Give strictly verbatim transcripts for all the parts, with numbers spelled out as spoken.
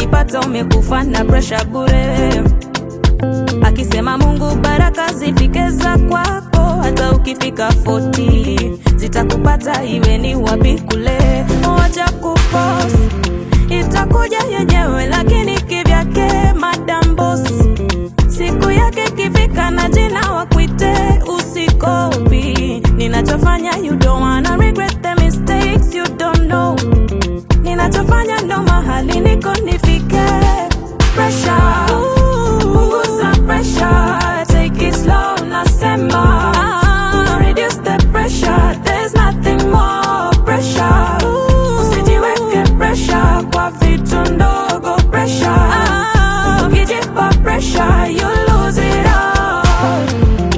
ukijipata umekufa na pressure bure. Akisema Mungu baraka zifike za kwako, hata ukifika arobaini zitakupata iwe ni wapi kule. Wacha kuforce, itakuja yenyewe lakini kivyake madam boss. Siku yake kifika na jina wakuite usikopi. Ninachofanya you don't wanna regret the mistakes you don't know. Ninachofanya ndo mahali niko nifike. Pressure, punguza pressure, take it slow nasema. Reduce the pressure, there's nothing more pressure. Usijiweke pressure kwa vitu ndogo pressure. Ukijipa pressure you lose it all.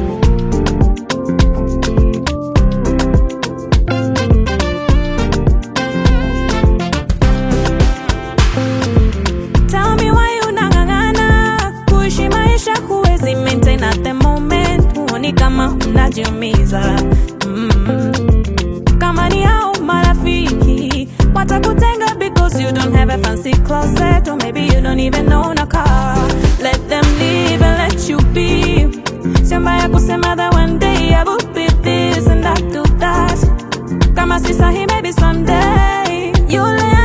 Tell me why unang'ang'ana kuishi maisha huwezi maintain at the moment. Huoni kama unajiumiza. mm. Kama ni hao marafiki watakutenga because you don't have a fancy closet, or maybe you don't even own a car. Let them live and let you be. Sio mbaya kusema that one day I will be this and I do that. Kama si sahi maybe someday you'll